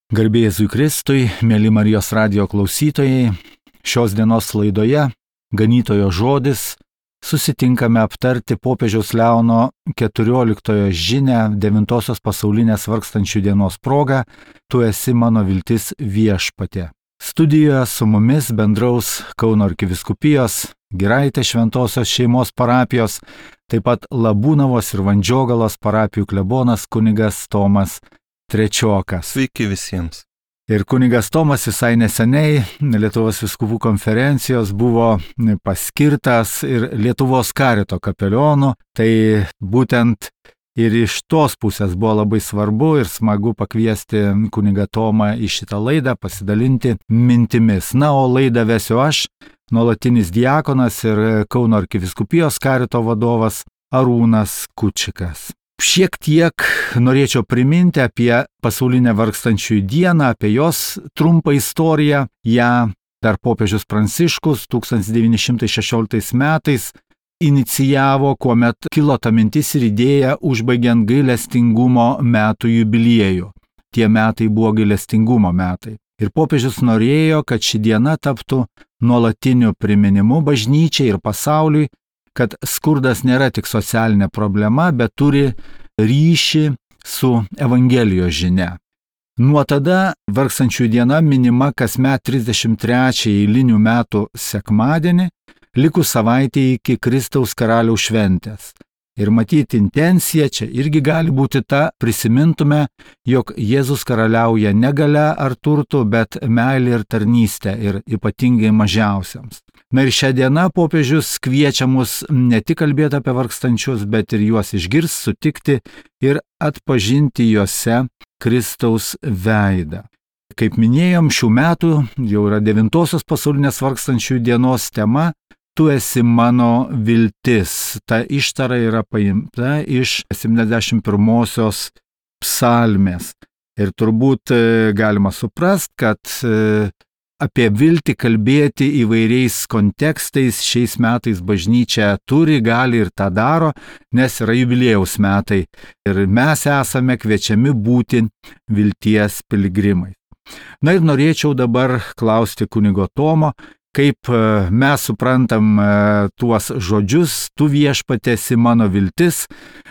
Garbė Jėzui Kristui, mėly Marijos radijo klausytojai, šios dienos laidoje Ganytojo žodis susitinkame aptarti popiežiaus Leono XIV žinią 9 pasaulinės vargstančių dienos proga Tu esi mano viltis viešpatie. Studijoje su mumis bendraus Kauno arkivyskupijos, Giraitės šventosios šeimos parapijos, taip pat Labūnavos ir Vandžiogalos parapijų klebonas kunigas Tomas Trečiokas. Sveiki visiems. Ir kunigas Tomas visai neseniai Lietuvos vyskupų konferencijos buvo paskirtas ir Lietuvos karito kapelionu. Tai būtent ir iš tos pusės buvo labai svarbu ir smagu pakviesti kunigą Tomą į šitą laidą, pasidalinti mintimis. Na, o laidą vesiu aš, nuolatinis diakonas ir Kauno arkivyskupijos karito vadovas Arūnas Kučikas. Šiek tiek norėčiau priminti apie pasaulinę vargstančiųjų dieną, apie jos trumpą istoriją. Ja dar popiežius Pranciškus 1916 metais inicijavo, kuomet kilo ta mintis ir idėja užbaigiant gailestingumo metų jubiliejų. Tie metai buvo gailestingumo metai. Ir popiežius norėjo, kad ši diena taptų nuolatiniu priminimu bažnyčiai ir pasauliui, kad skurdas nėra tik socialinė problema, bet turi ryšį su Evangelijos žinia. Nuo tada vargstančiųjų diena minima kasmet 33 eilinių metų sekmadienį, likus savaitė iki Kristaus karaliaus šventės. Ir matyti intencija čia irgi gali būti ta, prisimintume, jog Jėzus karaliauja ne galia ar turtu, bet meilė ir tarnystė ir ypatingai mažiausiams. Na ir šią dieną popiežius kviečia mus ne tik kalbėti apie vargstančius, bet ir juos išgirsti, sutikti ir atpažinti juose Kristaus veidą. Kaip minėjom, šių metų jau yra 9 pasaulinės vargstančiųjų dienos tema Tu esi mano viltis. Ta ištara yra paimta iš 71 psalmės. Ir turbūt galima suprasti, kad apie viltį kalbėti įvairiais kontekstais šiais metais bažnyčia turi, gali ir tą daro, nes yra jubiliejaus metai. Ir mes esame kviečiami būti vilties piligrimai. Na ir norėčiau dabar klausti kunigo Tomo, kaip mes suprantam tuos žodžius, tu viešpatie esi mano viltis.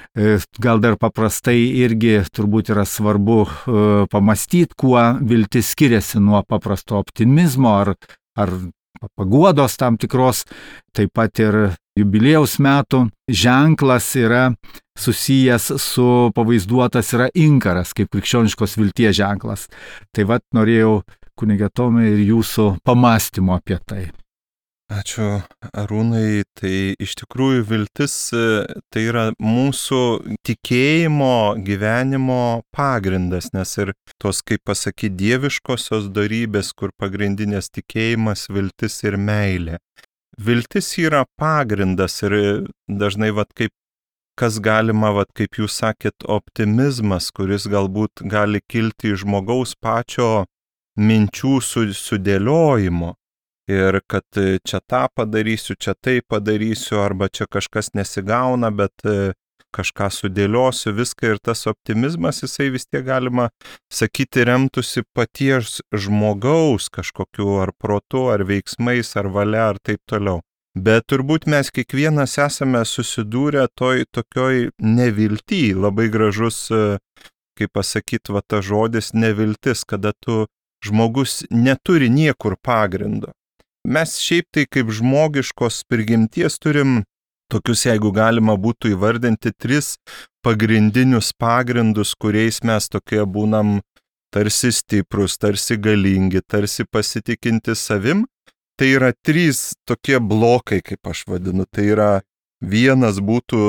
Gal dar paprastai irgi turbūt yra svarbu pamastyti, kuo viltis skiriasi nuo paprasto optimizmo ar paguodos tam tikros. Taip pat ir jubiliejaus metų ženklas yra susijęs su pavaizduotas yra inkaras, kaip krikščioniškos vilties ženklas. Tai vat norėjau kunige Tomai ir jūsų pamąstymo apie tai. Ačiū Arūnai, tai iš tikrųjų viltis tai yra mūsų tikėjimo gyvenimo pagrindas, nes ir tos, kaip pasakyti, dieviškosios dorybės, kur pagrindinės tikėjimas, viltis ir meilė. Viltis yra pagrindas ir dažnai kaip kas galima, kaip jūs sakėt, optimizmas, kuris galbūt gali kilti iš žmogaus pačio minčių sudėliojimo. Ir kad čia tą padarysiu, čia tai padarysiu, arba čia kažkas nesigauna, bet kažką sudėliosiu, viską. Ir tas optimizmas, jisai vis tiek galima sakyti remtųsi paties žmogaus kažkokiu ar protu, ar veiksmais, ar valia, ar taip toliau. Bet turbūt mes kiekvienas esame susidūrę tokioj nevilty. Labai gražus, kaip pasakyti, ta žodis neviltis, kada žmogus neturi niekur pagrindo. Mes šiaip tai kaip žmogiškos prigimties turim tokius, jeigu galima būtų įvardinti, 3 pagrindinius pagrindus, kuriais mes tokie būnam tarsi stiprus, tarsi galingi, tarsi pasitikinti savim. Tai yra 3 tokie blokai, kaip aš vadinu. Tai yra vienas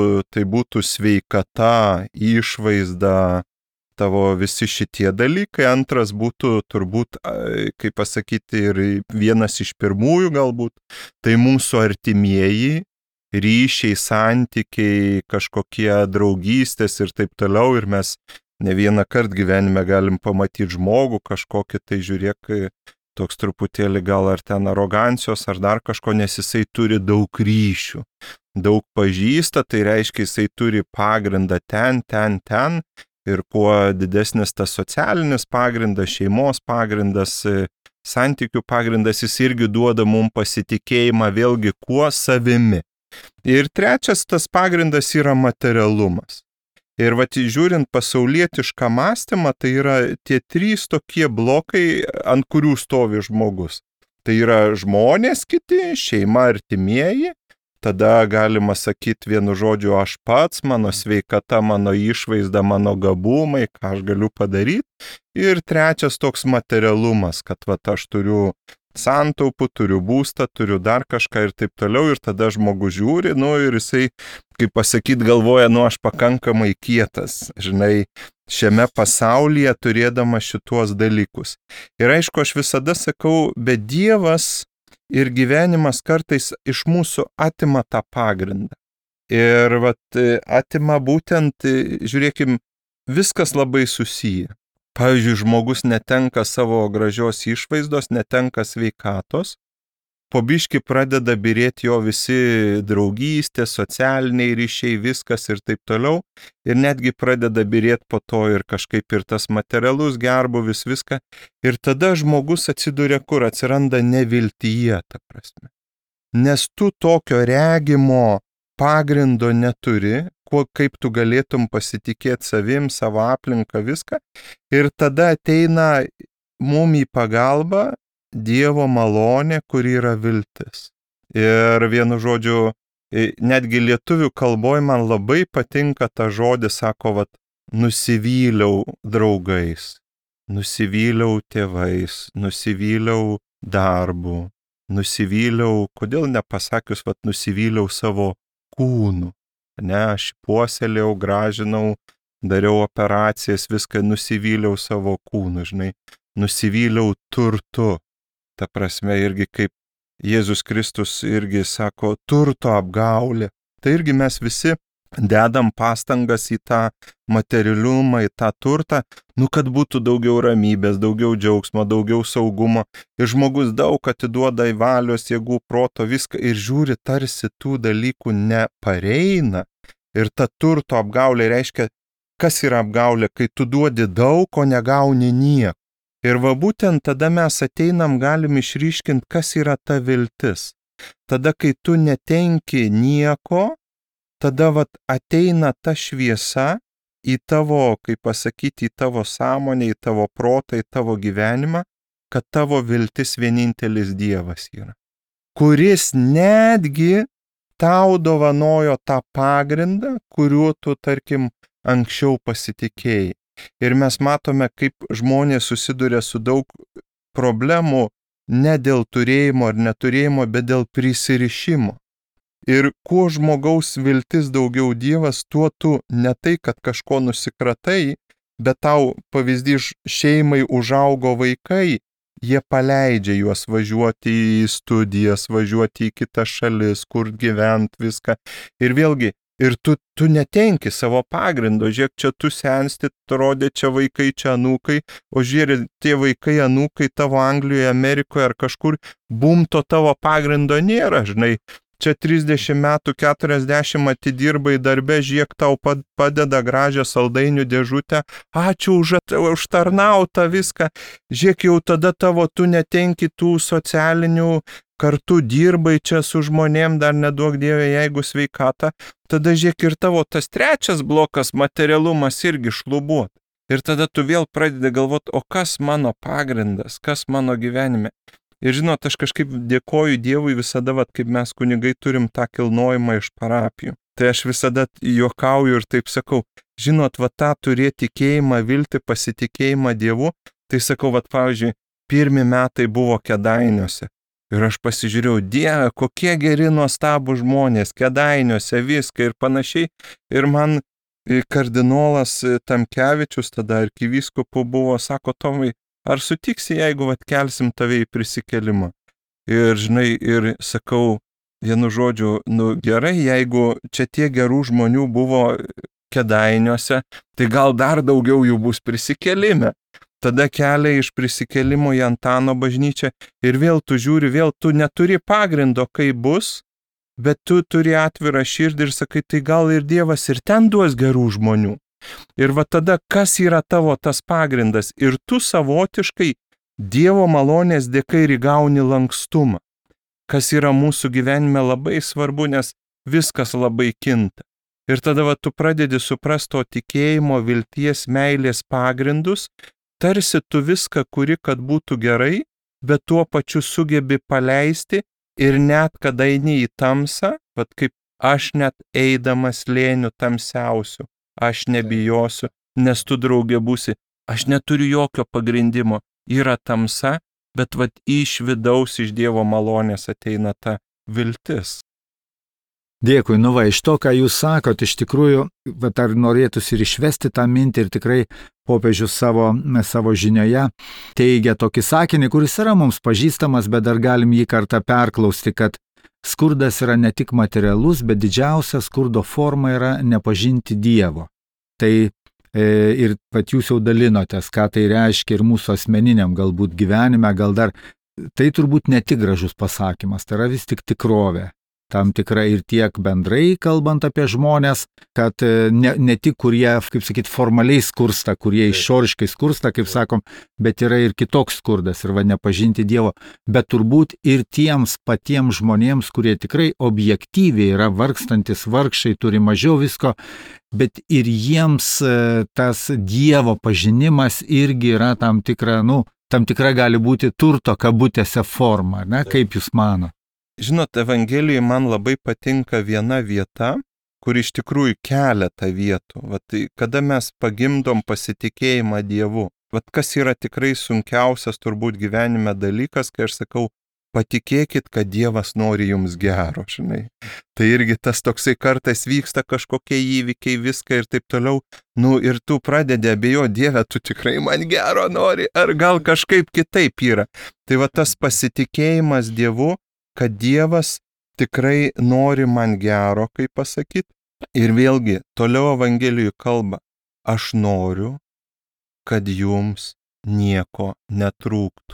būtų sveikata, išvaizda, tavo visi šitie dalykai. Antras būtų turbūt, kaip pasakyti, ir vienas iš pirmųjų galbūt, tai mūsų artimieji ryšiai, santykiai, kažkokie draugystės ir taip toliau. Ir mes ne vieną kartą gyvenime galim pamatyti žmogų kažkokį, tai žiūrėk, toks truputėlį gal ar ten arogancijos, ar dar kažko, nes jisai turi daug ryšių, daug pažįsta, tai reiškia, jisai turi pagrindą ten. Ir kuo didesnis tas socialinis pagrindas, šeimos pagrindas, santykių pagrindas, jis irgi duoda mums pasitikėjimą vėlgi kuo savimi. Ir trečias tas pagrindas yra materialumas. Ir vat žiūrint pasaulietišką mąstymą, tai yra tie 3 tokie blokai, ant kurių stovi žmogus. Tai yra žmonės kiti, šeima, artimieji. Tada galima sakyti vienu žodžiu aš pats, mano sveikata, mano išvaizda, mano gabumai, ką aš galiu padaryti. Ir trečias toks materialumas, kad vat aš turiu santaupų, turiu būstą, turiu dar kažką ir taip toliau. Ir tada žmogus žiūri, ir jisai, kaip pasakyti, galvoja, aš pakankamai kietas, žinai, šiame pasaulyje turėdama šituos dalykus. Ir aišku, aš visada sakau, bet Dievas ir gyvenimas kartais iš mūsų atima tą pagrindą. Ir atima būtent, žiūrėkim, viskas labai susiję. Pavyzdžiui, žmogus netenka savo gražios išvaizdos, netenka sveikatos, po biškį pradeda byrėti jo visi draugystės, socialiniai ryšiai, viskas ir taip toliau. Ir netgi pradeda byrėti po to ir kažkaip ir tas materialus gerbūvis, viską. Ir tada žmogus atsiduria kur, atsiranda neviltyje, ta prasme. Nes tu tokio regimo pagrindo neturi, kaip tu galėtum pasitikėti savim, savo aplinką, viską. Ir tada ateina mum į pagalbą Dievo malonė, kur yra viltis. Ir vienu žodžiu, netgi lietuvių kalboje man labai patinka ta žodis, sako, nusivyliau draugais, nusivyliau tėvais, nusivyliau darbu, nusivyliau, kodėl nepasakius, nusivyliau savo kūnu. Ne, aš puoselėjau, gražinau, dariau operacijas, viską nusivyliau savo kūnu, žinai, nusivyliau turtu. Ta prasme, irgi kaip Jėzus Kristus irgi sako, turto apgaulė. Tai irgi mes visi dedam pastangas į tą materialumą, į tą turtą, kad būtų daugiau ramybės, daugiau džiaugsmo, daugiau saugumo. Ir žmogus daug atiduoda į valios jėgų, proto, viską ir žiūri, tarsi tų dalykų nepareina. Ir ta turto apgaulė reiškia, kas yra apgaulė, kai tu duodi daug, o negauni nieko. Ir būtent tada mes ateinam, galim išryškinti, kas yra ta viltis. Tada, kai tu netenki nieko, tada ateina ta šviesa į tavo, kaip pasakyti, į tavo sąmonę, į tavo protą, į tavo gyvenimą, kad tavo viltis vienintelis Dievas yra, kuris netgi tau dovanojo tą pagrindą, kuriuo tu, tarkim, anksčiau pasitikėjai. Ir mes matome, kaip žmonės susiduria su daug problemų ne dėl turėjimo ar neturėjimo, bet dėl prisirišimo. Ir kuo žmogaus viltis daugiau Dievas, tuo tu ne tai, kad kažko nusikratai, bet tau pavyzdys šeimai užaugo vaikai, jie paleidžia juos važiuoti į studijas, važiuoti į kitas šalis, kur gyvent viską. Ir vėlgi, ir tu netenki savo pagrindo, žiūrėk, čia tu sensti, rodė čia vaikai, čia anūkai, o žiūrėk, tie vaikai, anūkai tavo Anglijoje, Amerikoje ar kažkur, to tavo pagrindo nėra, žinai. Čia 30 metų, 40 atidirbai darbe, žiūrėk, tau padeda gražią saldainių dėžutę, ačiū už tarnautą viską, žiūrėk, jau tada tu netenki tų socialinių, kartu dirbai čia su žmonėm, dar neduok Dieve, jeigu sveikata, tada žiūrėk ir tavo tas trečias blokas, materialumas irgi šlubuot. Ir tada tu vėl pradedi galvoti, o kas mano pagrindas, kas mano gyvenime. Ir žinot, aš kažkaip dėkoju Dievui visada, kaip mes kunigai turim tą kilnojimą iš parapijų. Tai aš visada juokauju ir taip sakau, žinot, tą turėti tikėjimą, viltį, pasitikėjimą Dievu, tai sakau, pavyzdžiui, 1 metai buvo Kėdainiuose. Ir aš pasižiūrėjau, Dieve, kokie geri nuostabų žmonės, Kėdainiuose, viską ir panašiai. Ir man kardinolas Tamkevičius, tada arkivyskupu buvo, sako, Tomai, ar sutiksi, jeigu kelsim tave į prisikėlimą? Ir žinai, ir sakau, vienu žodžiu, gerai, jeigu čia tie gerų žmonių buvo Kėdainiuose, tai gal dar daugiau jų bus prisikėlime. Tada kelia iš prisikėlimo į Antano bažnyčią ir vėl tu žiūri, vėl tu neturi pagrindo, kaip bus, bet tu turi atvirą širdį ir sakai, tai gal ir Dievas ir ten duos gerų žmonių. Ir va tada, kas yra tavo tas pagrindas? Ir tu savotiškai Dievo malonės dėka ir įgauni lankstumą, kas yra mūsų gyvenime labai svarbu, nes viskas labai kinta. Ir tada va, tu pradedi suprasti to tikėjimo, vilties, meilės pagrindus, tarsi tu viską kuri, kad būtų gerai, bet tuo pačiu sugebi paleisti ir net kada eini į tamsą, vat kaip aš net eidamas slėniu tamsiausiu, aš nebijosiu, nes tu draugė būsi, aš neturiu jokio pagrindimo, yra tamsa, bet vat iš vidaus, iš Dievo malonės ateina ta viltis. Dėkui, iš to, ką jūs sakot, iš tikrųjų, bet ar norėtųsi ir išvesti tą mintį, ir tikrai popiežius savo žinioje teigia tokį sakinį, kuris yra mums pažįstamas, bet dar galim jį kartą perklausti, kad skurdas yra ne tik materialus, bet didžiausia skurdo forma yra nepažinti Dievo. Tai ir pat jūs jau dalinotės, ką tai reiškia ir mūsų asmeniniam galbūt gyvenime, gal dar tai turbūt ne tik gražus pasakymas, tai yra vis tik tikrovė. Tam tikra ir tiek bendrai kalbant apie žmonės, kad ne tik kurie, kaip sakyt, formaliai skursta, kurie išoriškai skursta, kaip sakom, bet yra ir kitoks skurdas ir nepažinti Dievo, bet turbūt ir tiems patiems žmonėms, kurie tikrai objektyviai yra vargstantis, vargšai, turi mažiau visko, bet ir jiems tas Dievo pažinimas irgi yra tam tikra gali būti turto kabutėse forma, ne? Kaip jūs mano? Žinot, Evangelijoje man labai patinka viena vieta, kur iš tikrųjų keletą vietų. Vat, kada mes pagimdom pasitikėjimą Dievu. Vat, kas yra tikrai sunkiausias turbūt gyvenime dalykas, kai aš sakau, patikėkit, kad Dievas nori jums gero, žinai. Tai irgi tas toksai kartais vyksta kažkokie įvykiai, viską ir taip toliau. Ir tu pradedi abejoti, Dieve, tu tikrai man gero nori, ar gal kažkaip kitaip yra. Tai va tas pasitikėjimas Dievu, kad Dievas tikrai nori man gero, kaip pasakyti. Ir vėlgi, toliau Evangelijoje kalba, aš noriu, kad jums nieko netrūktų.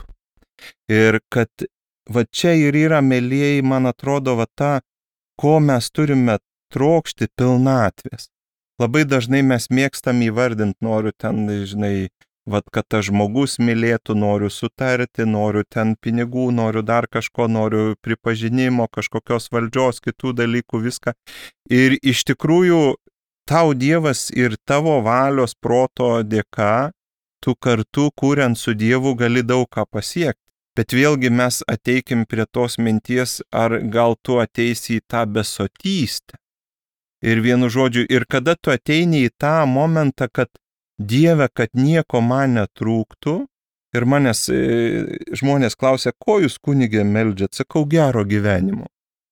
Ir kad va čia ir yra, mėlyjeji, man atrodo, va ta, ko mes turime trokšti, pilnatvės. Labai dažnai mes mėgstam įvardinti, noriu ten, žinai, vat, kad tas žmogus mylėtų, noriu sutarti, noriu ten pinigų, noriu dar kažko, noriu pripažinimo, kažkokios valdžios, kitų dalykų, viską. Ir iš tikrųjų, tau Dievas ir tavo valios proto dėka, tu kartu, kuriant su Dievu, gali daug ką pasiekti. Bet vėlgi mes ateikim prie tos minties, ar gal tu ateisi į tą besotystę. Ir vienu žodžiu, ir kada tu ateini į tą momentą, kad Dieve, kad nieko man netrūktų, ir manęs žmonės klausia, ko jūs kunigė meldžiat, sakau, gero gyvenimo,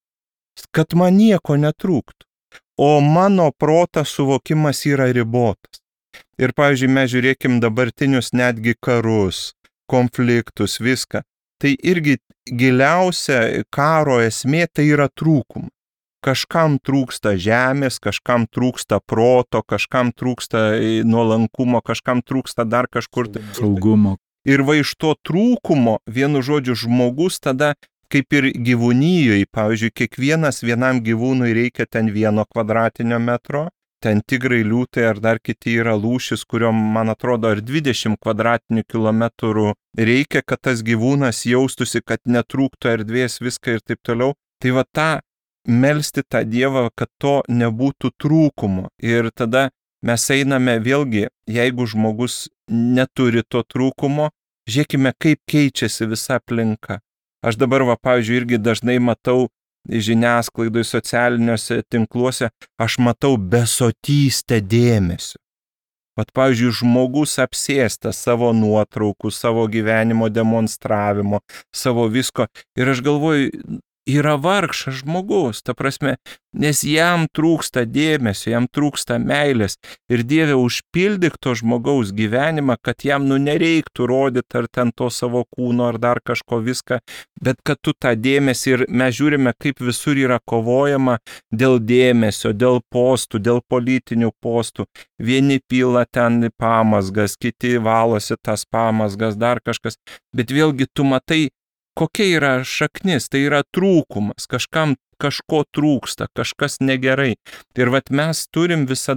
kad man nieko netrūktų, o mano protas suvokimas yra ribotas. Ir pavyzdžiui, mes žiūrėkim dabartinius netgi karus, konfliktus, viską, tai irgi giliausia karo esmė tai yra trūkumas. Kažkam trūksta žemės, kažkam trūksta proto, kažkam trūksta nuolankumo, kažkam trūksta dar kažkur saugumo. Ir va iš to trūkumo, vienu žodžiu, žmogus tada, kaip ir gyvūnijoje, pavyzdžiui, vienam gyvūnui reikia ten 1 kvadratinio metro, ten tigrai, liūtai ar dar kiti yra lūšis, kuriom, man atrodo, ar 20 kvadratinių kilometrų reikia, kad tas gyvūnas jaustųsi, kad netrūktų erdvės, viską ir taip toliau. Tai va tą melsti tą Dievą, kad to nebūtų trūkumo. Ir tada mes einame vėlgi, jeigu žmogus neturi to trūkumo, žiūrėkime, kaip keičiasi visa aplinka. Aš dabar, pavyzdžiui, irgi dažnai matau žiniasklaidoje, socialiniuose tinkluose, aš matau besotystę dėmesio. Pavyzdžiui, žmogus apsėstas savo nuotraukų, savo gyvenimo demonstravimo, savo visko. Ir aš galvoju, yra vargšas žmogus, ta prasme, nes jam trūksta dėmesio, jam trūksta meilės. Ir Dieve, užpildyk to žmogaus gyvenimą, kad jam nereiktų rodyti ar ten to savo kūno ar dar kažko viską, bet kad tu tą dėmesį, ir mes žiūrime, kaip visur yra kovojama dėl dėmesio, dėl postų, dėl politinių postų. Vieni pila ten pamazgas, kiti valosi tas pamazgas, dar kažkas. Bet vėlgi tu matai, kokia yra šaknis, tai yra trūkumas, kažkam kažko trūksta, kažkas negerai. Ir mes turim visada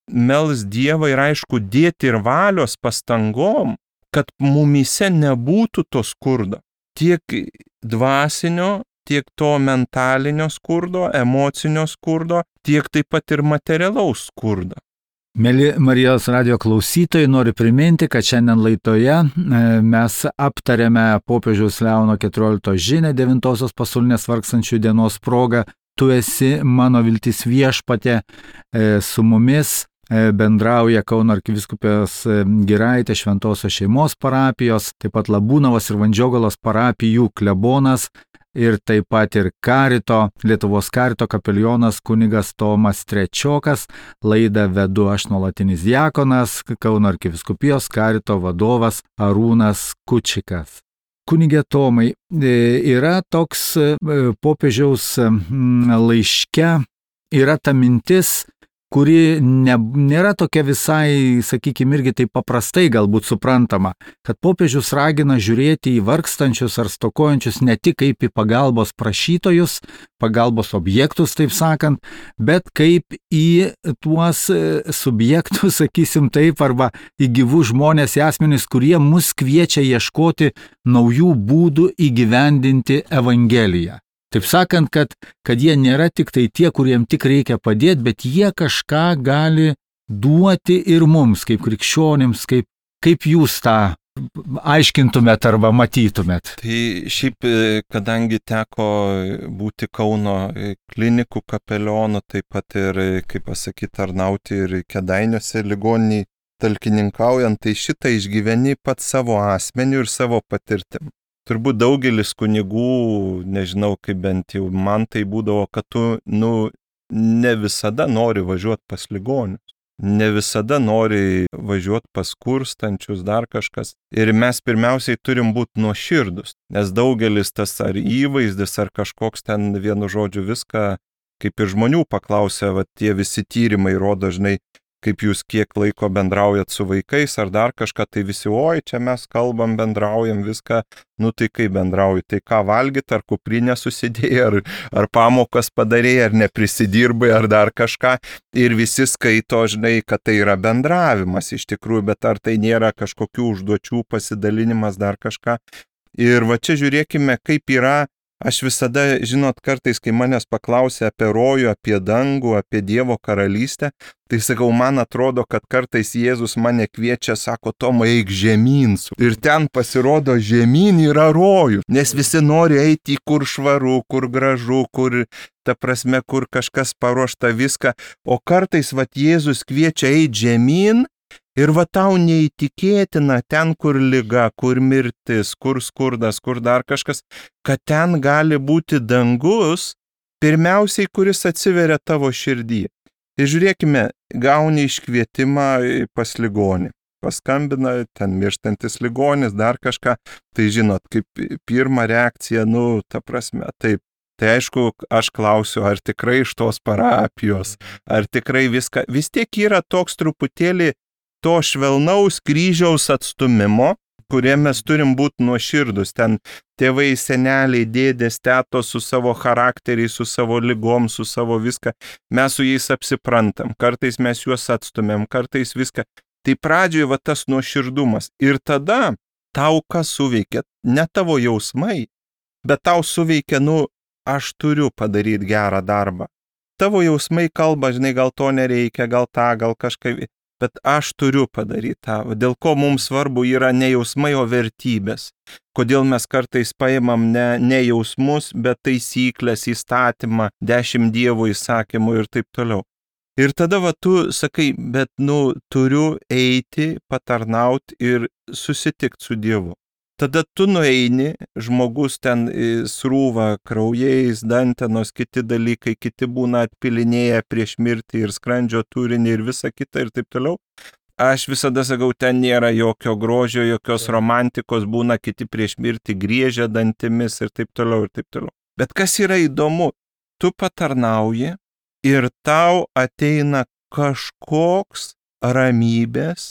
mels Dievą ir aišku dėti ir valios pastangom, kad mumyse nebūtų to skurdo. Tiek dvasinio, tiek to mentalinio skurdo, emocinio skurdo, tiek taip pat ir materialaus skurdo. Mėly Marijos radio klausytojai, noriu priminti, kad šiandien laidoje mes aptarėme popiežiaus Leono XIV žinią 9-osios pasaulinės vargstančių dienos proga. Tu esi mano viltis viešpatie, su mumis bendrauja Kauno arkivyskupijos Giraitė Šventosios šeimos parapijos, taip pat Labūnavos ir Vandžiogalos parapijų klebonas ir taip pat ir Karito, Lietuvos Karito kapelionas kunigas Tomas Trečiokas. Laidą vedu aš, nuolatinis diakonas, Kauno arkivyskupijos Karito vadovas Arūnas Kučikas. Kunige Tomai, yra toks popiežiaus laiške, yra ta mintis, kuri nėra tokia visai, sakykime, irgi taip paprastai galbūt suprantama, kad popiežius ragina žiūrėti į vargstančius ar stokojančius ne tik kaip į pagalbos prašytojus, pagalbos objektus, taip sakant, bet kaip į tuos subjektus, sakysim taip, arba į gyvus žmonės, į asmenis, kurie mus kviečia ieškoti naujų būdų įgyvendinti Evangeliją. Taip sakant, kad jie nėra tik tai tie, kuriem tik reikia padėti, bet jie kažką gali duoti ir mums, kaip krikščionims, kaip jūs tą aiškintumėt arba matytumėt. Tai šiaip, kadangi teko būti Kauno klinikų kapelionu, taip pat ir, kaip pasakyti, tarnauti ir Kėdainiuose ligoniniai talkininkaujant, tai šitą išgyveni pats savo asmeniu ir savo patirtim. Turbūt daugelis kunigų, nežinau, kaip bent jau man tai būdavo, kad tu, ne visada nori važiuoti pas ligonius, ne visada nori važiuoti pas skurstančius, dar kažkas. Ir mes pirmiausiai turim būti nuoširdus, nes daugelis tas ar įvaizdis, ar kažkoks ten vienu žodžiu viską, kaip ir žmonių paklausia, va tie visi tyrimai rodo, žinai, kaip jūs kiek laiko bendraujat su vaikais ar dar kažką, tai visi, oi, čia mes kalbam, bendraujam viską, tai kaip bendrauji, tai ką valgyt, ar kuprinę susidėjai, ar pamokas padarėjai, ar neprisidirbai, ar dar kažką, ir visi skaito, žinai, kad tai yra bendravimas iš tikrųjų, bet ar tai nėra kažkokių užduočių pasidalinimas, dar kažką. Ir va čia žiūrėkime, kaip yra. Aš visada, žinot, kartais, kai manęs paklausia apie rojų, apie dangų, apie Dievo karalystę, tai sakau, man atrodo, kad kartais Jėzus mane kviečia, sako, Tomai, eik žemyn. Ir ten pasirodo, žemyn yra rojų, nes visi nori eiti į kur švaru, kur gražu, kur, ta prasme, kur kažkas paruošta viską, o kartais, vat, Jėzus kviečia eiti žemyn. Ir va tau neįtikėtina ten, kur liga, kur mirtis, kur skurdas, kur dar kažkas, kad ten gali būti dangus, pirmiausiai, kuris atsiveria tavo širdį. Tai žiūrėkime, gauni iškvietimą pas ligonį. Paskambina, ten mirštantis ligonis, dar kažką. Tai žinot, kaip pirma reakcija, ta prasme, taip. Tai aišku, aš klausiu, ar tikrai iš tos parapijos, ar tikrai viską. Vis tiek yra toks truputėlį to švelnaus kryžiaus atstumimo, kurie mes turim būti nuoširdus. Ten tėvai, seneliai, dėdės, tetos su savo charakteriais, su savo ligom, su savo viską. Mes su jais apsiprantam. Kartais mes juos atstumėm, kartais viską. Tai pradžioje va tas nuoširdumas. Ir tada tau kas suveikia? Ne tavo jausmai, bet tau suveikia, aš turiu padaryti gerą darbą. Tavo jausmai kalba, žinai, gal to nereikia, gal tą, gal kažkaip. Bet aš turiu padaryti tą, dėl ko mums svarbu yra ne jausmai, o vertybės. Kodėl mes kartais paimam ne jausmus, bet taisyklės, įstatymą, 10 Dievo įsakymų ir taip toliau. Ir tada va tu sakai, bet turiu eiti, patarnauti ir susitikti su Dievu. Tada tu nueini, žmogus ten srūva kraujais, dantenos, kiti dalykai, kiti būna atpilinėję prieš mirtį ir skrandžio turinį ir visa kita ir taip toliau. Aš visada sakau, ten nėra jokio grožio, jokios romantikos, būna kiti prieš mirtį griežia dantimis ir taip toliau ir taip toliau. Bet kas yra įdomu, tu patarnauji ir tau ateina kažkoks ramybės,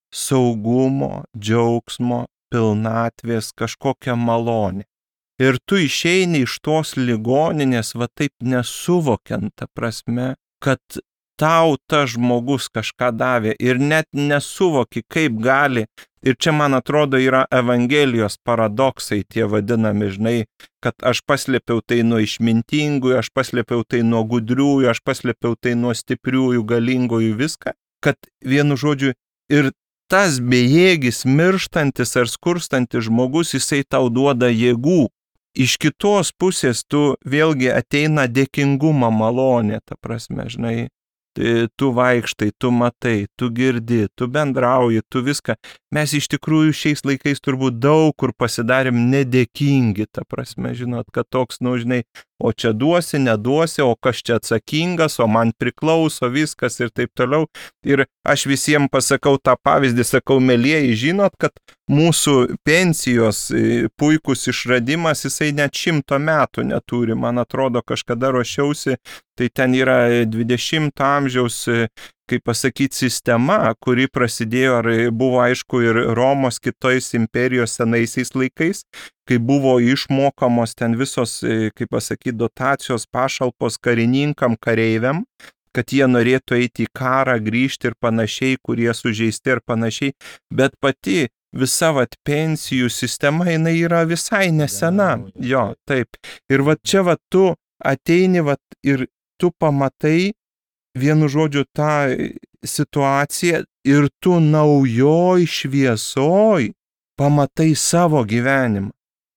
saugumo, džiaugsmo, pilnatvės, kažkokia malonė. Ir tu išeini iš tos ligoninės, va taip nesuvokiant, ta prasme, kad tau tas žmogus kažką davė ir net nesuvoki, kaip gali. Ir čia, man atrodo, yra Evangelijos paradoksai, tie vadinami, žinai, kad aš paslėpiau tai nuo išmintingųjų, aš paslėpiau tai nuo gudriųjų, aš paslėpiau tai nuo stipriųjų, galingųjų, viską, kad vienu žodžiu ir tas bejėgis, mirštantis ar skurstantis žmogus, jisai tau duoda jėgų. Iš kitos pusės tu vėlgi ateina dėkingumo malonė, ta prasme, žinai. Tu vaikštai, tu matai, tu girdi, tu bendrauji, tu viską. Mes iš tikrųjų šiais laikais turbūt daug kur pasidarėm nedėkingi, ta prasme, žinot, kad toks, žinai, o čia duosi, neduosi, o kas čia atsakingas, o man priklauso viskas ir taip toliau. Ir aš visiems pasakau tą pavyzdį, sakau, mielieji, žinot, kad mūsų pensijos puikus išradimas, jisai net 100 metų neturi. Man atrodo, kažkada ruošiausi, tai ten yra 20 amžiaus, kaip pasakyti, sistema, kuri prasidėjo, ar buvo aišku ir Romos kitojais imperijos senaisiais laikais, kai buvo išmokamos ten visos, kaip pasakyti, dotacijos pašalpos karininkam, kareiviam, kad jie norėtų eiti į karą, grįžti ir panašiai, kurie sužeisti ir panašiai, bet pati visa pensijų sistema, jinai yra visai nesena. Jo, taip. Ir čia tu ateini ir tu pamatai vienu žodžiu tą situaciją ir tu naujoj šviesoj pamatai savo gyvenimą.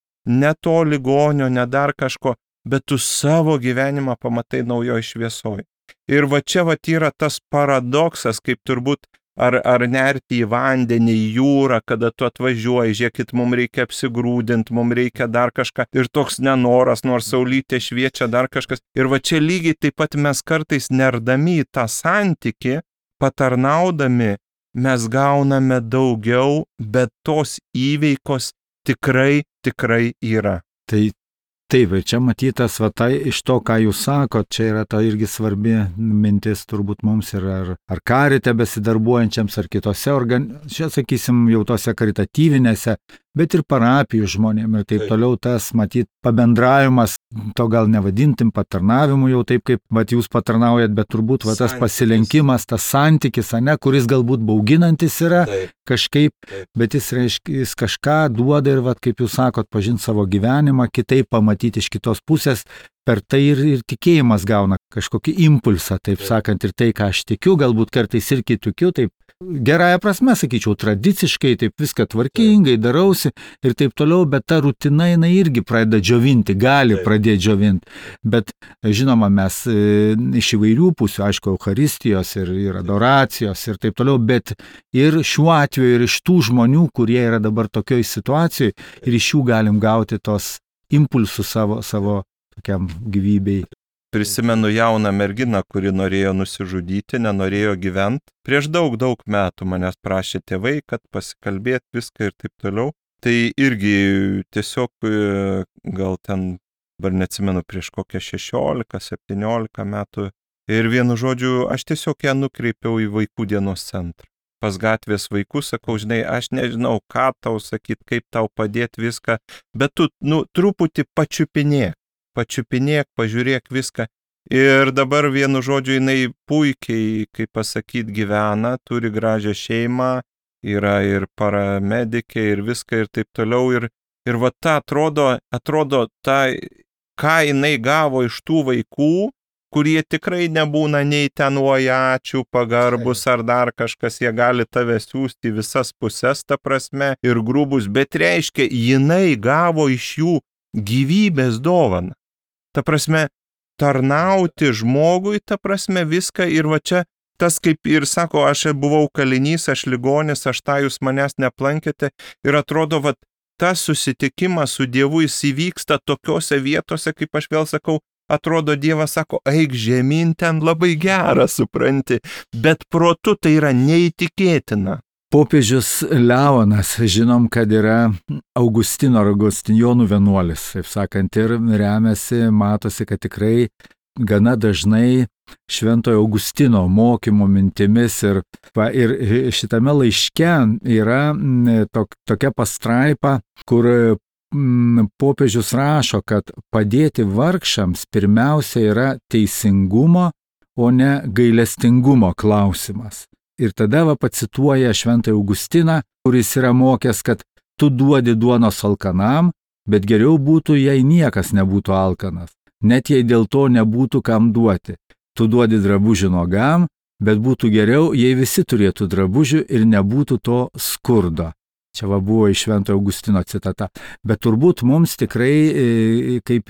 Ne to ligonio, ne dar kažko, bet tu savo gyvenimą pamatai naujoj šviesoj. Ir čia yra tas paradoksas, kaip turbūt ar nerti į vandenį, į jūrą, kada tu atvažiuoji, žiūrėkit, mums reikia apsigrūdinti, mums reikia dar kažką. Ir toks nenoras, nors saulytė šviečia, dar kažkas. Ir čia lygiai taip pat mes kartais nerdami į tą santykį, patarnaudami, mes gauname daugiau, bet tos įveikos tikrai yra. Tai taip, ir čia matytas, iš to, ką jūs sakot, čia yra ta irgi svarbi mintis turbūt mums ir ar karite besidarbuojančiams, ar kitose čia sakysim jau tose karitatyvinėse, bet ir parapijų žmonėm ir taip toliau tas, matyt, pabendravimas, to gal nevadintim patarnavimu jau taip, kaip jūs patarnaujat, bet turbūt tas pasilenkimas, tas santykis, kuris galbūt bauginantis yra kažkaip, bet jis kažką duoda ir kaip jūs sakot, pažinti savo gyvenimą, kitaip pamatyti iš kitos pusės, per tai ir tikėjimas gauna kažkokį impulsą, taip sakant, ir tai, ką aš tikiu, galbūt kartais ir kitikiu, taip gerąją prasme, sakyčiau, tradiciškai, taip viską tvarkingai darausi ir taip toliau, bet ta rutina jinai irgi pradeda džiovinti, gali pradėti džiovinti. Bet žinoma, mes iš įvairių pusių, aišku, Eucharistijos ir adoracijos ir taip toliau, bet ir šiuo atveju ir iš tų žmonių, kurie yra dabar tokioj situacijoje, ir iš jų galim gauti tos impulsų savo tokiam gyvybei. Prisimenu jauną merginą, kuri norėjo nusižudyti, nenorėjo gyventi. Prieš daug metų manęs prašė tėvai, kad pasikalbėti viską ir taip toliau. Tai irgi tiesiog gal ten, dabar neatsimenu, prieš kokią 16-17 metų. Ir vienu žodžiu, aš tiesiog ją nukreipiau į vaikų dienos centrą. Pas gatvės vaikus sakau, žinai, aš nežinau, ką tau sakyti, kaip tau padėti viską, bet tu, truputį pačiupinėk, pažiūrėk viską. Ir dabar vienu žodžiu jinai puikiai, kaip pasakyti, gyvena, turi gražią šeimą, yra ir paramedikė ir viską ir taip toliau. Ir ta atrodo ta, ką jinai gavo iš tų vaikų, kurie tikrai nebūna nei ten ačiū, pagarbus ar dar kažkas, jie gali tave siūsti visas puses, ta prasme, ir grubus, bet reiškia, jinai gavo iš jų gyvybės dovaną. Ta prasme, tarnauti žmogui, ta prasme, viską ir čia tas kaip ir sako, aš buvau kalinys, aš ligonis, aš jūs manęs neaplankėte ir atrodo, tas susitikimas su Dievu jis įvyksta tokiose vietose, kaip aš vėl sakau, atrodo Dievas sako, eik žemyn, ten labai gera, supranti, bet protu tai yra neįtikėtina. Popiežius Leonas, žinom, kad yra Augustinijonų vienuolis, taip sakant, ir remiasi, matosi, kad tikrai gana dažnai Šventojo Augustino mokymo mintimis ir šitame laiške yra tokia pastraipa, kur popiežius rašo, kad padėti vargšams pirmiausia yra teisingumo, o ne gailestingumo klausimas. Ir tada pacituoja Šventąjį Augustiną, kuris yra mokęs, kad tu duodi duonos alkanam, bet geriau būtų, jei niekas nebūtų alkanas, net jei dėl to nebūtų kam duoti. Tu duodi drabužių nuogam, bet būtų geriau, jei visi turėtų drabužių ir nebūtų to skurdo. Čia buvo iš Šventojo Augustino citata. Bet turbūt mums tikrai, kaip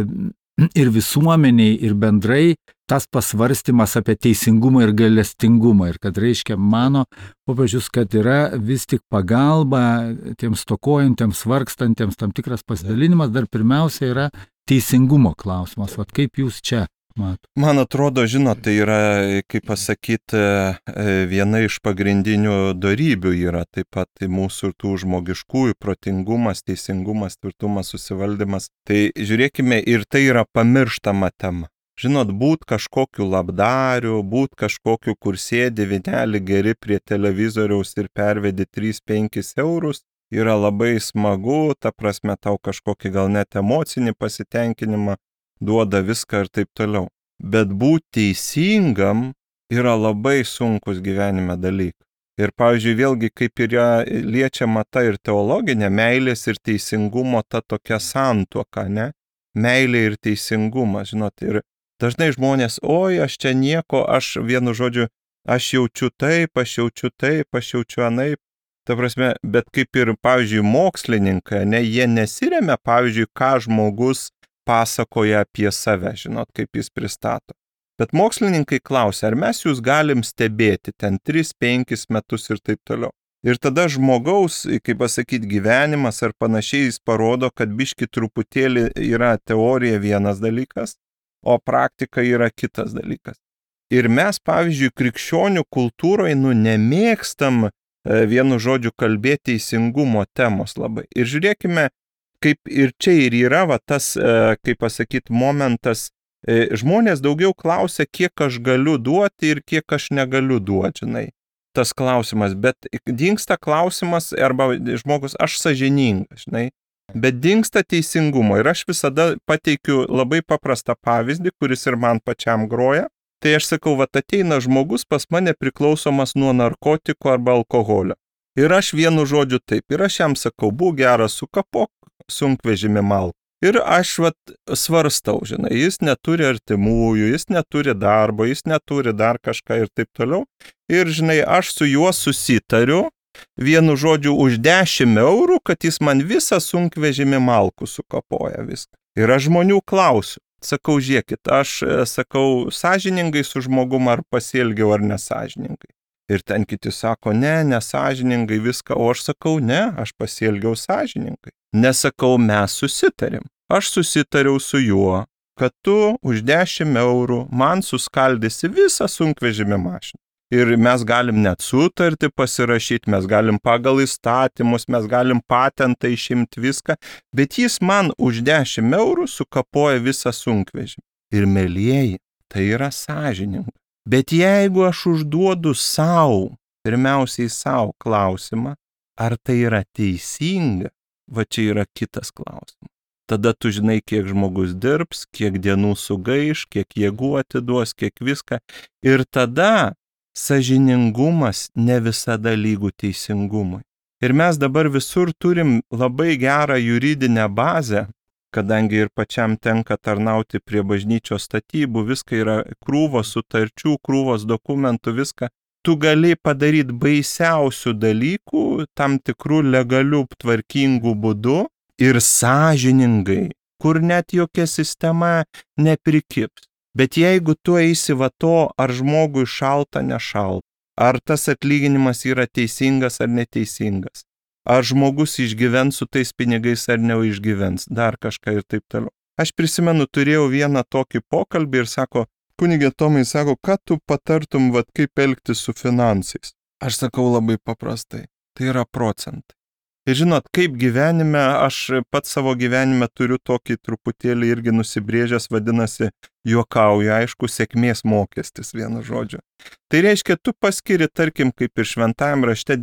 ir visuomeniai, ir bendrai, tas pasvarstymas apie teisingumą ir gailestingumą. Ir kad reiškia mano popiežius, kad yra vis tik pagalba tiems stokojantiems, vargstantiems, tam tikras pasidalinimas dar pirmiausia yra teisingumo klausimas. Vat kaip jūs čia matot? Man atrodo, žinot, tai yra, kaip pasakyti, viena iš pagrindinių dorybių yra taip pat mūsų ir tų žmogiškųjų protingumas, teisingumas, tvirtumas, susivaldymas. Tai žiūrėkime, ir tai yra pamirštama tema. Žinot, būt kažkokiu labdariu, būt kažkokiu, kur sėdi vienelį geri prie televizoriaus ir pervedi 3-5 eurus, yra labai smagu, ta prasme tau kažkokį gal net emocinį pasitenkinimą duoda viską ir taip toliau. Bet būti teisingam yra labai sunkus gyvenime dalykai. Ir pavyzdžiui, vėlgi, kaip yra liečiama ta ir teologinė meilės ir teisingumo ta tokia santuoka, ne? Meilė ir teisingumas, žinot, ir dažnai žmonės, oi, aš čia nieko, aš vienu žodžiu, aš jaučiu taip, aš jaučiu anaip. Ta prasme, bet kaip ir, pavyzdžiui, mokslininkai, ne, jie nesiremia, pavyzdžiui, ką žmogus pasakoja apie save, žinot, kaip jis pristato. Bet mokslininkai klausia, ar mes jūs galim stebėti ten 3-5 metus ir taip toliau. Ir tada žmogaus, kaip pasakyti, gyvenimas ar panašiai jis parodo, kad biški truputėlį yra teorija vienas dalykas, o praktika yra kitas dalykas. Ir mes, pavyzdžiui, krikščionių kultūroje, nemėgstam vienu žodžiu kalbėti teisingumo temos labai. Ir žiūrėkime, kaip ir čia ir yra tas, kaip pasakyti, momentas, žmonės daugiau klausia, kiek aš galiu duoti ir kiek aš negaliu duoti, žinai. Tas klausimas, bet dingsta klausimas, arba žmogus, aš sąžiningas, žinai, bet dingsta teisingumo. Ir aš visada pateikiu labai paprastą pavyzdį, kuris ir man pačiam groja. Tai aš sakau, ateina žmogus pas mane priklausomas nuo narkotikų arba alkoholio. Ir aš vienu žodžiu taip, ir aš jam sakau, būk geras, sukapok sunkvežimį malkų. Ir aš svarstau, žinai, jis neturi artimųjų, jis neturi darbo, jis neturi dar kažką ir taip toliau. Ir, žinai, aš su juo susitariu, vienu žodžiu, už 10 eurų, kad jis man visą sunkvežimį malkų sukapoja viską. Ir aš žmonių klausiu, sakau, žiūrėkit, aš sakau, sąžiningai su žmogum ar pasielgiau ar nesąžiningai. Ir ten kiti sako, ne, nesąžiningai viską, o aš sakau, ne, aš pasielgiau sąžiningai. Nesakau, mes susitarim. Aš susitariau su juo, kad tu už 10 eurų man suskaldysi visą sunkvežimį mašiną. Ir mes galim net sutartį pasirašyti, mes galim pagal įstatymus, mes galim patentą išimti viską, bet jis man už 10 eurų sukapoja visą sunkvežimį. Ir mielieji, tai yra sąžininga. Bet jeigu aš užduodu savo, pirmiausiai savo klausimą, ar tai yra teisinga, va čia yra kitas klausimas. Tada tu žinai, kiek žmogus dirbs, kiek dienų sugaiš, kiek jėgų atiduos, kiek viską. Ir tada sąžiningumas ne visada lygų teisingumui. Ir mes dabar visur turim labai gerą juridinę bazę, kadangi ir pačiam tenka tarnauti prie bažnyčios statybų, viską yra krūvos sutarčių, krūvos dokumentų, viską. Tu gali padaryti baisiausių dalykų tam tikrų legalių, tvarkingų būdų ir sąžiningai, kur net jokia sistema neprikips. Bet jeigu tu eisi va to, ar žmogui šalta, nešalta, ar tas atlyginimas yra teisingas ar neteisingas, ar žmogus išgyvens su tais pinigais ar neužgyvens, dar kažką ir taip toliau. Aš prisimenu, turėjau vieną tokį pokalbį ir sako, kunigė Tomai, sako, ką tu patartum, vat, kaip elgtis su finansais? Aš sakau labai paprastai, tai yra procentai. Ir žinot, kaip gyvenime, aš pats savo gyvenime turiu tokį truputėlį irgi nusibrėžęs, vadinasi, juokauju, aišku, sėkmės mokestis, vienu žodžiu. Tai reiškia, tu paskiri, tarkim, kaip ir šventajam rašte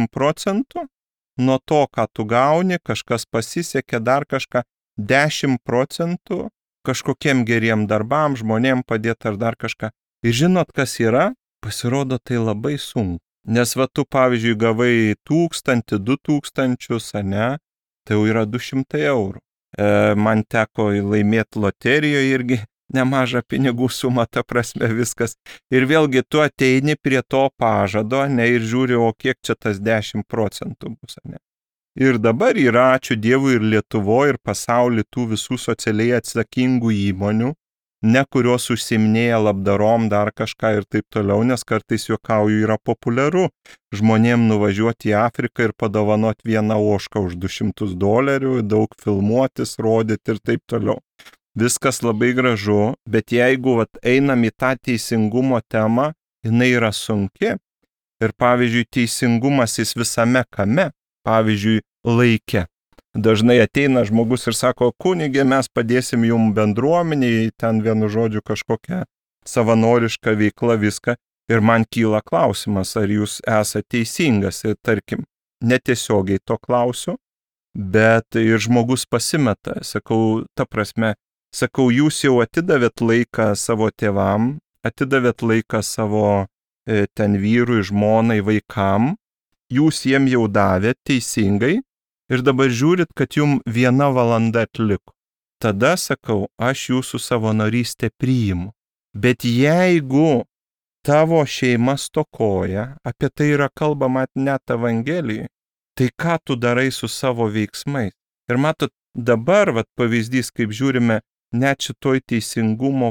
10%, nuo to, ką tu gauni, kažkas pasisekė, dar kažką, 10% kažkokiem geriem darbam, žmonėm padėti ar dar kažką. Ir žinot, kas yra? Pasirodo, tai labai sunku. Nes va tu, pavyzdžiui, gavai 1000, 2000, ane, tai jau yra 200 eurų. Man teko laimėti loterijoje irgi nemažą pinigų sumą, ta prasme viskas. Ir vėlgi tu ateini prie to pažado, ne, ir žiūri, o kiek čia tas 10% bus, ne. Ir dabar yra, ačiū Dievui, ir Lietuvoje, ir pasaulyje tų visų socialiai atsakingų įmonių, ne kurios užsiiminėja labdarom dar kažką ir taip toliau, nes kartais juokauju yra populiaru žmonėm nuvažiuoti į Afriką ir padovanoti vieną ožką už $200, daug filmuotis, rodyti ir taip toliau. Viskas labai gražu, bet jeigu einam į tą teisingumo temą, jinai yra sunki. Ir pavyzdžiui, teisingumas jis visame kame, pavyzdžiui, laike. Dažnai ateina žmogus ir sako, kunigė, mes padėsim jum bendruomeniai, ten vienu žodžiu kažkokia savanoriška veikla, viską. Ir man kyla klausimas, ar jūs esate teisingas. Ir tarkim, netiesiogiai to klausiu, bet ir žmogus pasimeta. Sakau, ta prasme, jūs jau atidavėt laiką savo tėvam, atidavėt laiką savo ten vyrui, žmonai, vaikam, jūs jiem jau davėt teisingai, ir dabar žiūrit, kad jum 1 valanda atliko. Tada sakau, aš jūsų savanorystę priimu. Bet jeigu tavo šeima stokoja, apie tai yra kalbama net Evangelijoje, tai ką tu darai su savo veiksmais? Ir matot, dabar pavyzdys, kaip žiūrime, net šitoj teisingumo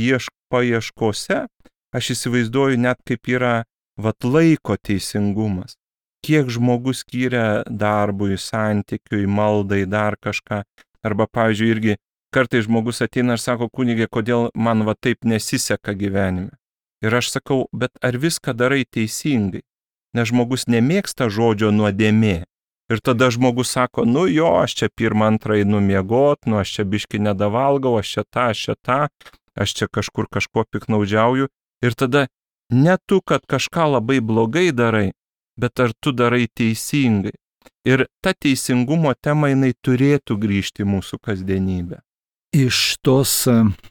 paieškose, aš įsivaizduoju net kaip yra laiko teisingumas. Kiek žmogus skiria darbui, santykiui, maldai, dar kažką. Arba, pavyzdžiui, irgi kartais žmogus ateina ir sako, kunigė, kodėl man taip nesiseka gyvenime. Ir aš sakau, bet ar viską darai teisingai? Nes žmogus nemėgsta žodžio nuodėmė. Ir tada žmogus sako, nu jo, aš čia 1-2 einu miegot, nu aš čia biški nedavalgau, aš čia tą, aš čia kažkur kažko piknaudžiauju. Ir tada ne tu, kad kažką labai blogai darai, bet ar tu darai teisingai. Ir ta teisingumo tema jinai turėtų grįžti į mūsų kasdienybę. Iš tos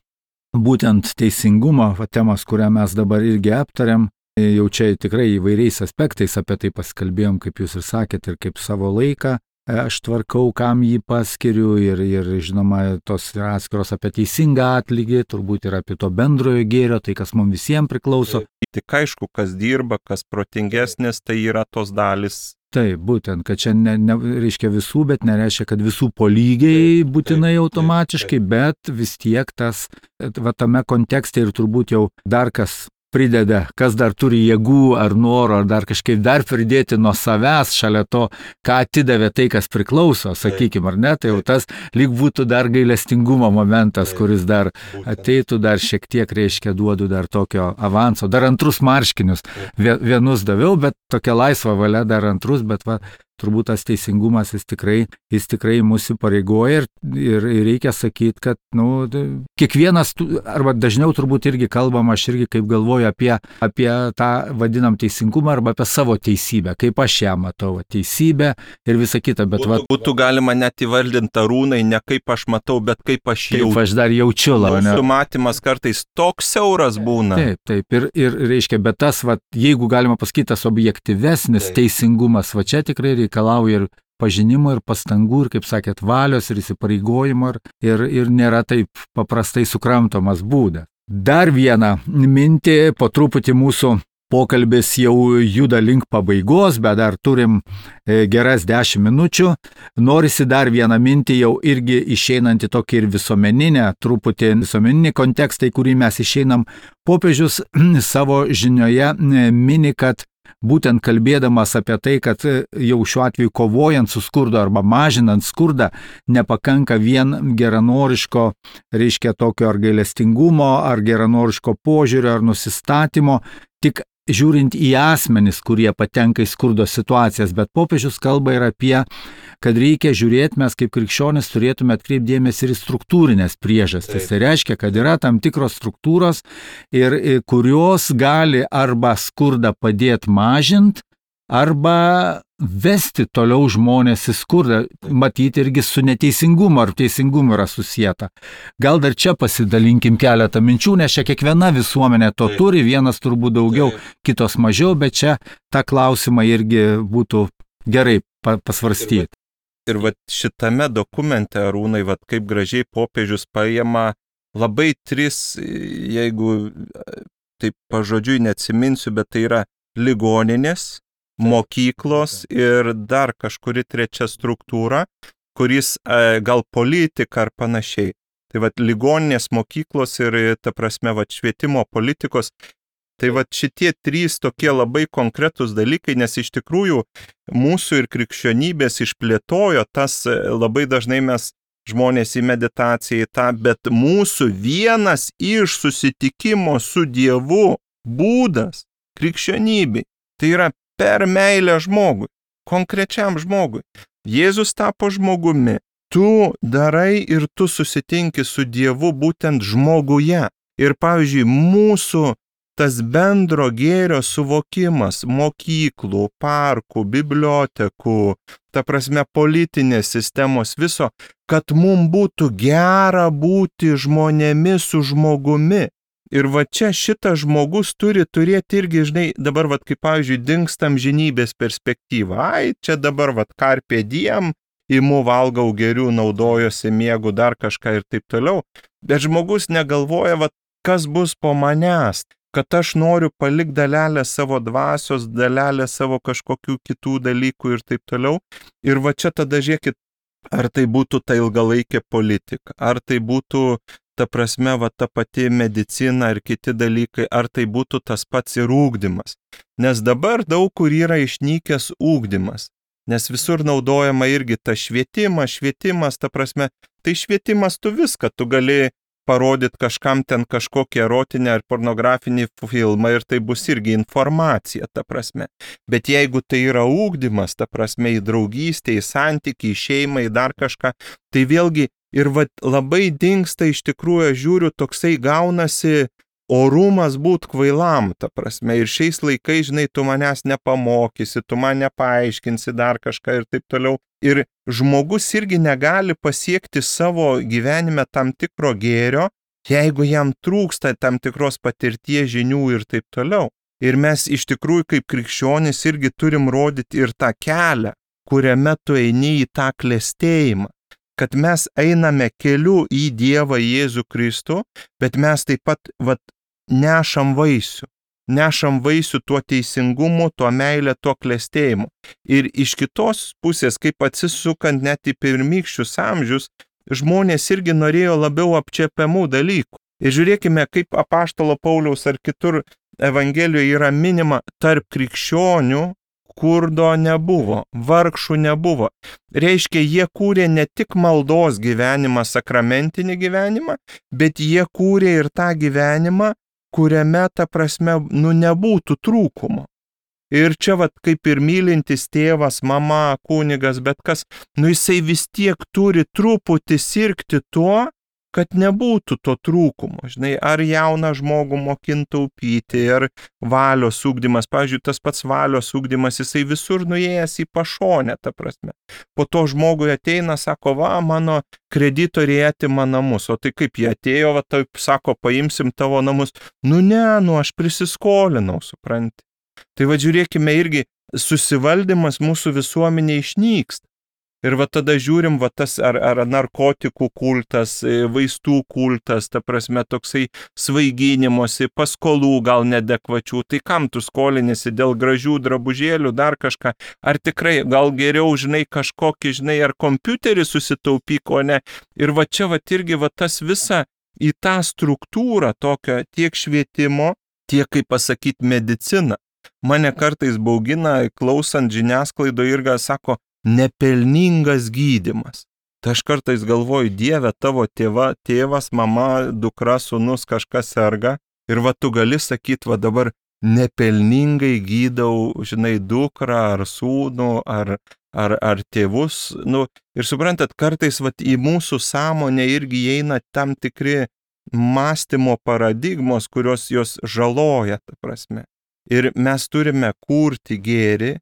būtent teisingumo temos, kurią mes dabar irgi aptariam, jau čia tikrai įvairiais aspektais apie tai pasikalbėjom, kaip jūs ir sakėt, ir kaip savo laiką aš tvarkau, kam jį paskiriu, ir žinoma, tos yra atskiros apie teisingą atlygį, turbūt ir apie to bendrojo gėrio, tai kas mums visiems priklauso. Tik aišku, kas dirba, kas protingesnis, tai yra tos dalis. Taip, būtent, kad čia reiškia visų, bet nereiškia, kad visų po lygiai būtinai automatiškai, bet vis tiek tas, tame kontekste ir turbūt jau dar kas prideda, kas dar turi jėgų ar noro, ar dar kažkaip dar pridėti nuo savęs šalia to, ką atidavė tai, kas priklauso, sakykime, ar ne, tai jau tas lyg būtų dar gailestingumo momentas, kuris dar ateitų, dar šiek tiek, reiškia, duodu dar tokio avanso, dar antrus marškinius, vienus daviau, bet tokia laisva valia dar antrus, bet turbūt tas teisingumas jis tikrai mūsų pareigoja ir reikia sakyti, kad kiekvienas, arba dažniau turbūt irgi kalbam, aš irgi kaip galvoju apie tą vadinam teisingumą arba apie savo teisybę, kaip aš ją matau, teisybę ir visa kita. Bet būtų galima net įvardinti Arūnai, ne kaip aš matau, bet kaip aš jaučiu. Kaip aš dar jaučiu. Mūsų matymas kartais toks siauras būna. Taip, ir reiškia, bet tas, jeigu galima pasakyti, tas objektyvesnis teisingumas, čia tikrai reikalauja ir pažinimo, ir pastangų, ir, kaip sakėt, valios, ir įsipareigojimo, ir nėra taip paprastai sukramtomas būdas. Dar vieną mintį, po truputį mūsų pokalbis jau juda link pabaigos, bet dar turim geras 10 minučių. Norisi dar vieną mintį, jau irgi išeinant į tokį ir visuomeninį kontekstą, į kurį mes išeinam. Popiežius savo žinioje mini, kad būtent kalbėdamas apie tai, kad jau šiuo atveju kovojant su skurdu arba mažinant skurdą, nepakanka vien geranoriško, reiškia tokio ar gailestingumo, ar geranoriško požiūrio, ar nusistatymo, tik žiūrint į asmenis, kurie patenka į skurdo situacijas, bet popiežius kalba ir apie, kad reikia žiūrėti, mes kaip krikščionys turėtume atkreipti dėmesį ir į struktūrinės priežastis. Tai reiškia, kad yra tam tikros struktūros, ir kurios gali arba skurdą padėti mažinti, arba vesti toliau žmonės į skurdą, matyti irgi su neteisingumu ar teisingumu yra susijęta. Gal dar čia pasidalinkim keletą minčių, nes čia kiekviena visuomenė to turi, vienas turbūt daugiau, kitos mažiau, bet čia tą klausimą irgi būtų gerai pasvarstyti. Ir vat šitame dokumente, Arūnai, vat kaip gražiai popiežius paima labai tris, jeigu taip pažodžiui neatsiminsiu, bet tai yra ligoninės, mokyklos ir dar kažkuri trečia struktūra, kuris gal politika ar panašiai. Tai vat ligoninės, mokyklos ir ta prasme vat švietimo politikos. Tai vat šitie trys tokie labai konkretūs dalykai, nes iš tikrųjų mūsų ir krikščionybės išplėtojo tas labai dažnai mes žmonės į meditaciją į tą, bet mūsų vienas iš susitikimo su Dievu būdas krikščionybei. Tai yra per meilę žmogui, konkrečiam žmogui. Jėzus tapo žmogumi. Tu darai ir tu susitinki su Dievu būtent žmoguje. Ir pavyzdžiui, mūsų tas bendro gėrio suvokimas mokyklų, parkų, bibliotekų, ta prasme politinės sistemos viso, kad mums būtų gera būti žmonėmis su žmogumi. Ir va čia šitas žmogus turi turėti irgi, žinai, dabar va kaip pavyzdžiui dingstam žinybės perspektyvą. Ai, čia dabar va karpė diem, imu, valgau, geriu, naudojosi, miegu, dar kažką ir taip toliau. Bet žmogus negalvoja, va kas bus po manęs, kad aš noriu palikti dalelę savo dvasios, dalelę savo kažkokių kitų dalykų ir taip toliau. Ir va čia tada žiūrėkit, ar tai būtų ta ilgalaikė politika, ar tai būtų ta prasme, va ta pati medicina ir kiti dalykai, ar tai būtų tas pats ir ugdymas. Nes dabar daug kur yra išnykęs ugdymas, nes visur naudojama irgi ta švietimas, ta prasme, tai švietimas tu viską, tu gali parodyti kažkam ten kažkokį erotinį ar pornografinį filmą ir tai bus irgi informacija, ta prasme. Bet jeigu tai yra ugdymas, ta prasme, į draugystę, į santykį, į šeimą, į dar kažką, tai vėlgi ir va, labai dingsta iš tikrųjų, aš žiūriu, toksai gaunasi orumas būt kvailam, ta prasme. Ir šiais laikais, žinai, tu manęs nepamokysi, tu man nepaaiškinsi dar kažką ir taip toliau. Ir žmogus irgi negali pasiekti savo gyvenime tam tikro gėrio, jeigu jam trūksta tam tikros patirties, žinių ir taip toliau. Ir mes iš tikrųjų kaip krikščionys irgi turim rodyti ir tą kelią, kuriame tu eini į tą klestėjimą. Kad mes einame keliu į Dievą Jėzų Kristų, bet mes taip pat nešam vaisių tuo teisingumu, tuo meilė, tuo klestėjimu. Ir iš kitos pusės, kaip atsisukant net į pirmykščius amžius, žmonės irgi norėjo labiau apčiuopiamų dalykų. Ir žiūrėkime, kaip apaštalo Pauliaus ar kitur Evangelijoje yra minima, tarp krikščionių skurdo nebuvo, vargšų nebuvo. Reiškia, jie kūrė ne tik maldos gyvenimą, sakramentinį gyvenimą, bet jie kūrė ir tą gyvenimą, kuriame, ta prasme, nebūtų trūkumo. Ir čia kaip ir mylintis tėvas, mama, kunigas, bet kas, jisai vis tiek turi truputį sirgti tuo, kad nebūtų to trūkumo. Žinai, ar jauną žmogų mokinti taupyti, ar valios ugdymas. Pavyzdžiui, tas pats valios ugdymas, jisai visur nuėjęs į pašonę, ta prasme. Po to žmogui ateina, sako, va, mano kreditoriai atima namus. O tai kaip jie atėjo, taip sako, paimsim tavo namus. Aš prisiskolinau, supranti. Tai žiūrėkime irgi, susivaldymas mūsų visuomenė išnyksta. Ir tada žiūrim, tas ar narkotikų kultas, vaistų kultas, ta prasme toksai svaiginimosi, paskolų gal nedekvačių, tai kam tu skolinėsi dėl gražių drabužėlių, dar kažką, ar tikrai gal geriau, žinai, kažkokį, žinai, ar kompiuterį susitaupyk, o ne. Ir čia irgi tas visa į tą struktūrą tokio tiek švietimo, tiek, kaip pasakyti, medicina. Mane kartais baugina, klausant žiniasklaidoje irgi sako, nepelningas gydymas. Tai aš kartais galvoju, Dieve, tavo tėvas, mama, dukra, sūnus kažkas serga ir tu gali sakyti, dabar nepelningai gydau, žinai, dukrą ar sūnų ar tėvus. Ir suprantat, kartais į mūsų sąmonę irgi įeina tam tikri mąstymo paradigmos, kurios jos žaloja, ta prasme. Ir mes turime kurti gėrį.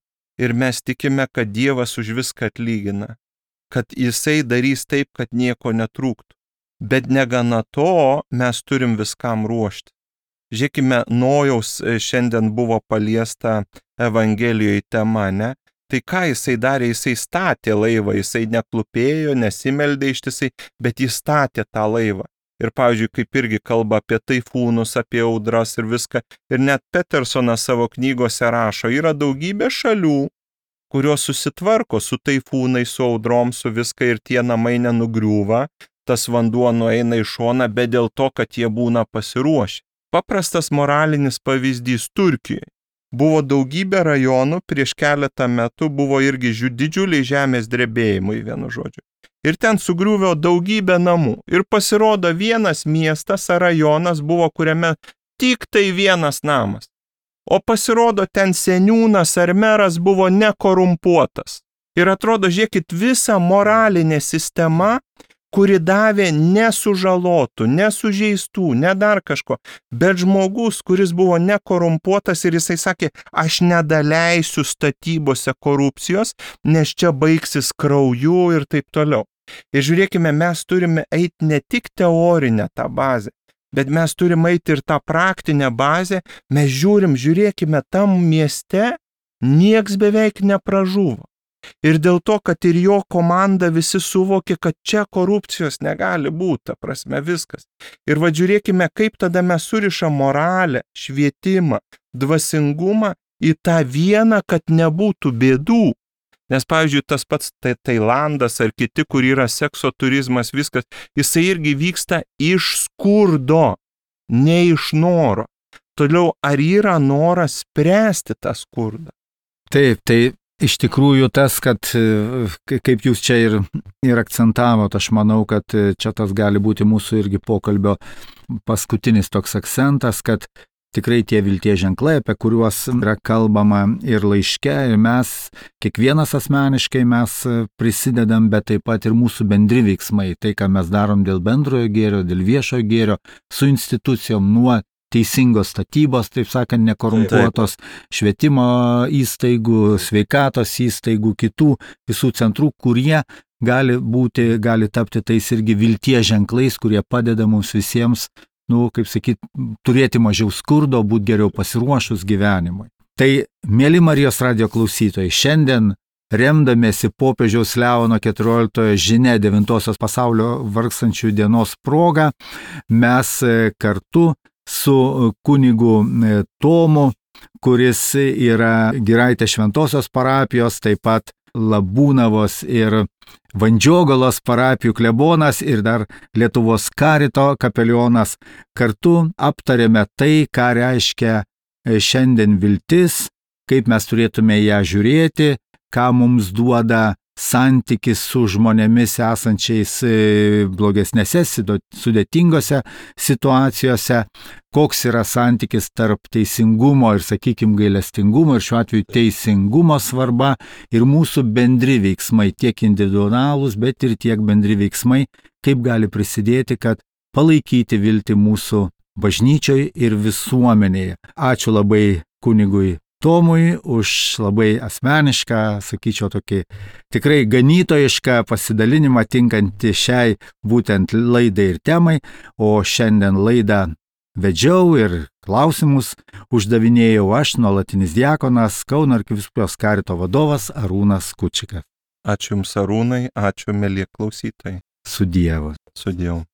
ir mes tikime, kad Dievas už viską atlygina, kad Jisai darys taip, kad nieko netrūktų. Bet negana to, mes turim viskam ruošti. Žiūrėkime, Nojaus šiandien buvo paliesta Evangelijoje tema, ne? Tai ką Jisai darė? Jisai statė laivą, Jisai neklupėjo, nesimeldė ištisai, bet Jis statė tą laivą. Ir, pavyzdžiui, kaip irgi kalba apie taifūnus, apie audras ir viską. Ir net Petersonas savo knygose rašo, yra daugybė šalių, kurios susitvarko su taifūnai, su audrom, su viską ir tie namai nenugriūva, tas vanduo nueina į šoną, bet dėl to, kad jie būna pasiruošę. Paprastas moralinis pavyzdys Turkijoje. Buvo daugybė rajonų, prieš keletą metų buvo irgi didžiuliai žemės drebėjimai, vienu žodžiu. Ir ten sugriuvio daugybė namų. Ir pasirodo vienas miestas ar rajonas buvo, kuriame tik tai vienas namas. O pasirodo ten seniūnas ar meras buvo nekorumpuotas. Ir atrodo, žiūrėkit, visa moralinė sistema, kuri davė nesužalotų, nesužeistų, ne dar kažko, bet žmogus, kuris buvo nekorumpuotas ir jisai sakė, aš nedaleisiu statybose korupcijos, nes čia baigsis krauju ir taip toliau. Ir žiūrėkime, mes turime eiti ne tik teorinę tą bazę, bet mes turime eiti ir tą praktinę bazę, mes žiūrėkime, tam mieste nieks beveik nepražuvo. Ir dėl to, kad ir jo komanda visi suvokė, kad čia korupcijos negali būti, ta prasme viskas. Ir žiūrėkime, kaip tada mes surišam moralę, švietimą, dvasingumą į tą vieną, kad nebūtų bėdų. Nes, pavyzdžiui, tas pats Tailandas ar kiti, kur yra sekso turizmas, viskas, jisai irgi vyksta iš skurdo, ne iš noro. Toliau, ar yra noras spręsti tą skurdą? Taip, tai iš tikrųjų tas, kad, kaip jūs čia ir akcentavot, aš manau, kad čia tas gali būti mūsų irgi pokalbio paskutinis toks akcentas, kad tikrai tie vilties ženklai, apie kuriuos yra kalbama ir laiške, ir mes, kiekvienas asmeniškai mes prisidedam, bet taip pat ir mūsų bendri veiksmai, tai, ką mes darom dėl bendrojo gėrio, dėl viešojo gėrio, su institucijom nuo teisingos statybos, taip sakant, nekorumpuotos, švietimo įstaigų, sveikatos įstaigų, kitų visų centrų, kurie gali tapti tais irgi vilties ženklais, kurie padeda mums visiems, kaip sakyti, turėti mažiau skurdo, būti geriau pasiruošus gyvenimui. Tai, mėly Marijos radijo klausytojai, šiandien remdamiesi popiežiaus Leono XIV žinia 9 pasaulio vargstančių dienos proga, mes kartu su kunigu Tomu, kuris yra Giraitės šventosios parapijos, taip pat Labūnavos ir Vandžiogalos parapijų klebonas ir dar Lietuvos karito kapelionas, kartu aptarėme tai, ką reiškia šiandien viltis, kaip mes turėtume ją žiūrėti, ką mums duoda santykis su žmonėmis esančiais blogesnėse, sudėtingose situacijose, koks yra santykis tarp teisingumo ir, sakykime, gailestingumo ir šiuo atveju teisingumo svarba ir mūsų bendri veiksmai, tiek individualūs, bet ir tiek bendri veiksmai, kaip gali prisidėti, kad palaikyti viltį mūsų bažnyčioje ir visuomenėje. Ačiū labai kunigui Tomui už labai asmenišką, sakyčiau, tokį tikrai ganytojišką pasidalinimą tinkantį šiai būtent laidai ir temai, o šiandien laidą vedžiau ir klausimus uždavinėjau aš, nuolatinis diakonas, Kauno arkivyskupijos karito vadovas Arūnas Kučikas. Ačiū Jums, Arūnai, ačiū, mėly klausytojai. Su Dievu. Su Dievu.